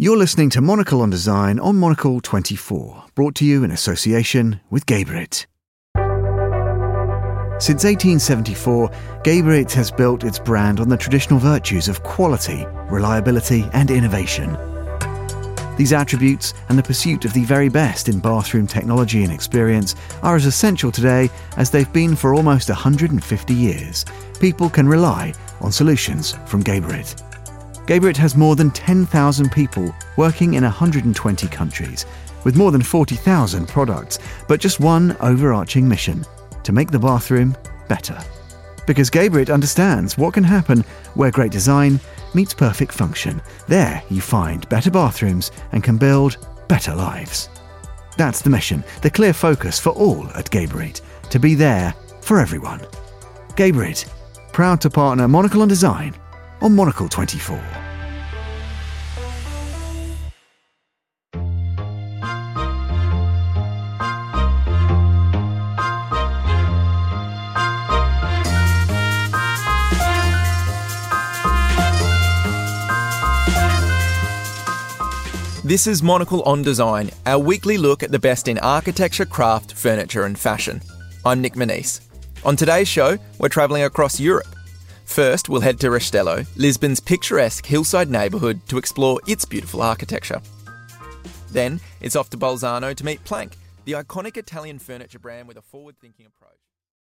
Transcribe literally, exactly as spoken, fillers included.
You're listening to Monocle on Design on Monocle twenty-four, brought to you in association with Geberit. Since eighteen seventy-four, Geberit has built its brand on the traditional virtues of quality, reliability and innovation. These attributes and the pursuit of the very best in bathroom technology and experience are as essential today as they've been for almost one hundred fifty years. People can rely on solutions from Geberit. Geberit has more than ten thousand people working in one hundred twenty countries, with more than forty thousand products, but just one overarching mission: to make the bathroom better. Because Geberit understands what can happen where great design meets perfect function. There you find better bathrooms and can build better lives. That's the mission, the clear focus for all at Geberit, to be there for everyone. Geberit, proud to partner Monocle on Design on Monocle twenty-four. This is Monocle on Design, our weekly look at the best in architecture, craft, furniture and fashion. I'm Nick Manise. On today's show, we're travelling across Europe. First, we'll head to Restelo, Lisbon's picturesque hillside neighbourhood, to explore its beautiful architecture. Then, it's off to Bolzano to meet Plank, the iconic Italian furniture brand with a forward-thinking approach.